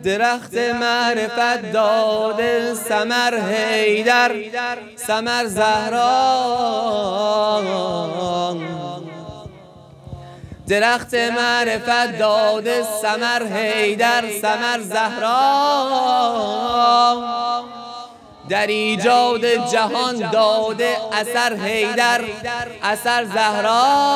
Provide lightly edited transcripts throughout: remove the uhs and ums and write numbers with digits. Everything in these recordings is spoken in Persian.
درخت معرفت داده ثمر حیدر ثمر زهرا، درخت معرفت داده ثمر حیدر ثمر زهرا، در ایجاد جهان داده اثر حیدر اثر زهرا.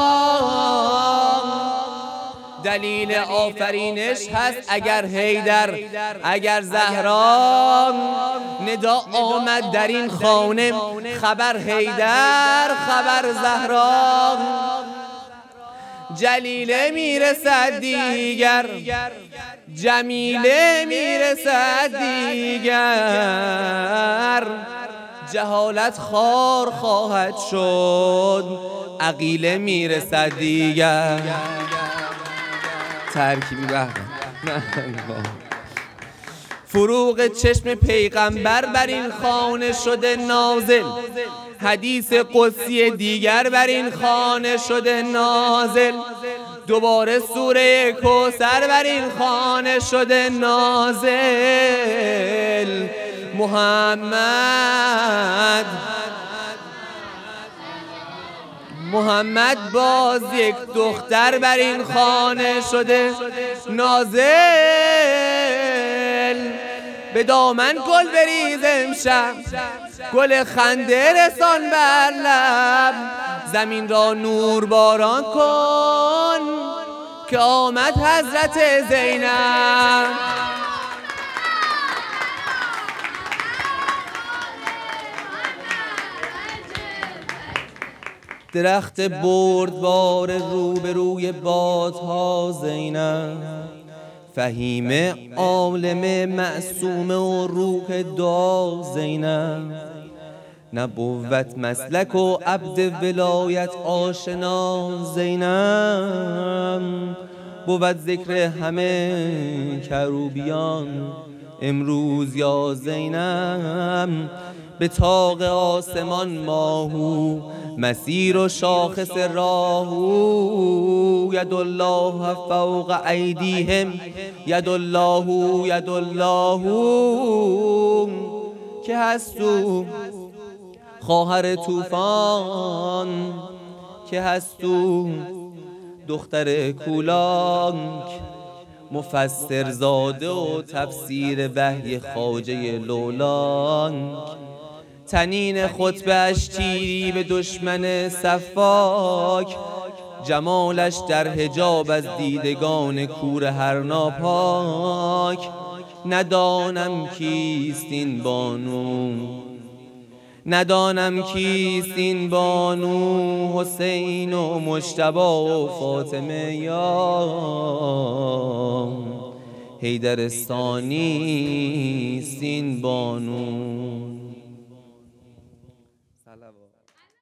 دلیل آفرینش هست اگر حیدر اگر زهرا، ندا آمد در این خانه خبر حیدر خبر زهرا. جلیله میرسد دیگر جمیله میرسد دیگر، جهالت خار خواهد شد عقیله میرسد دیگر. ترکیبی فروغ چشم پیغمبر بر این خانه شده نازل، حدیث قدسی دیگر بر این خانه شده نازل، دوباره سوره کوثر بر این خانه شده نازل. محمد باز یک دختر بر این خانه شده نازل، به دامن گل بریز امشب گل خنده رسان بر لب، زمین را نور باران کن که آمد حضرت زینب. درخت بردبار روبروی بادها زینب، فهیم عالم معصوم و روح دعا زینب، نبوت مسلک و عبد ولایت آشنا زینب، بود ذکر همه کروبیان امروز یا زینب، به طاق آسمان ماهو مسیر و شاخص راهو، ید الله فوق ایدیهم ید الله که هستو خواهر طوفان، که هستو دختر کولانک، مفسر زاده و تفسیر وحی خواجه لولانک، تنین خطبه‌اش تیری به دشمن صفاک، جمالش در حجاب از دیدگان کور هر ناپاک. ندانم کیست این بانو ندانم کیست این بانو، حسین و مجتبی و فاطمه یا حیدرستانی است این بانو.